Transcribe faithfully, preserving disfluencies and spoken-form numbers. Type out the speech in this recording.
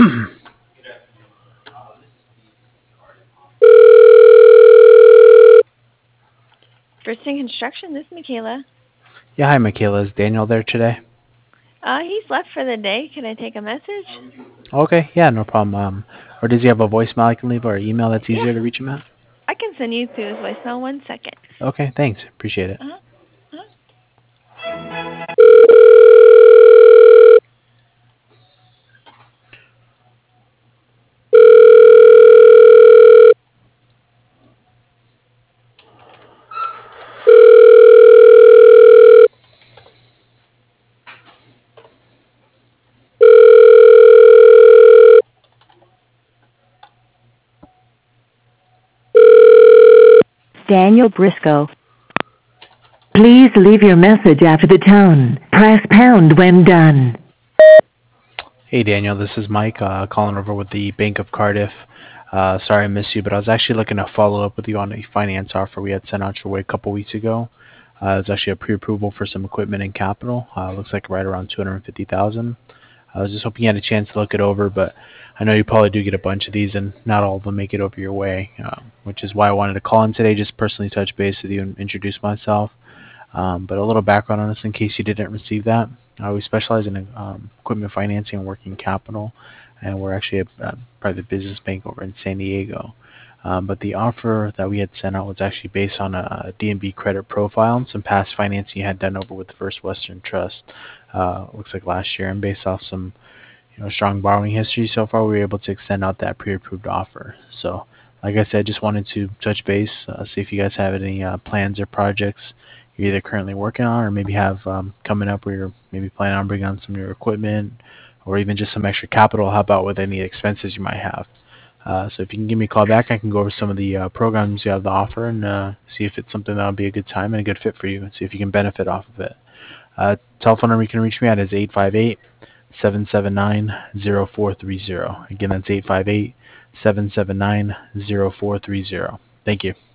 First Thing Construction, this is Michaela. Yeah, hi, Michaela. Is Daniel there today? Uh, he's left for the day. Can I take a message? Okay, yeah, no problem. Um, or does he have a voicemail I can leave or email that's Yeah, easier to reach him at? I can send you to his voicemail. One second. Okay, thanks. Appreciate it. Uh-huh. Uh-huh. Daniel Briscoe. Please leave your message after the tone. Press pound when done. Hey, Daniel, this is Mike uh, calling over with the Bank of Cardiff. Uh, sorry I missed you, but I was actually looking to follow up with you on a finance offer we had sent out your way a couple weeks ago. Uh, it was actually a pre-approval for some equipment and capital. Uh, looks like right around two hundred fifty thousand dollars. I was just hoping you had a chance to look it over, but I know you probably do get a bunch of these, and not all of them make it over your way, uh, which is why I wanted to call in today, just personally touch base with you and introduce myself. Um, but a little background on us in case you didn't receive that. Uh, we specialize in um, equipment financing and working capital, and we're actually a, a private business bank over in San Diego. Um, but the offer that we had sent out was actually based on a, D and B credit profile and some past financing you had done over with First Western Trust. Uh, looks like last year, and based off some you know strong borrowing history so far, we were able to extend out that pre-approved offer. So, like I said, just wanted to touch base, uh, see if you guys have any uh, plans or projects you're either currently working on or maybe have um, coming up where you're maybe planning on bringing on some new equipment or even just some extra capital. How about with any expenses you might have? Uh, so if you can give me a call back, I can go over some of the uh, programs you have to offer and uh, see if it's something that will be a good time and a good fit for you and see if you can benefit off of it. Uh, telephone number you can reach me at is eight five eight, seven seven nine, zero four three zero. Again, that's eight five eight, seven seven nine, zero four three zero. Thank you.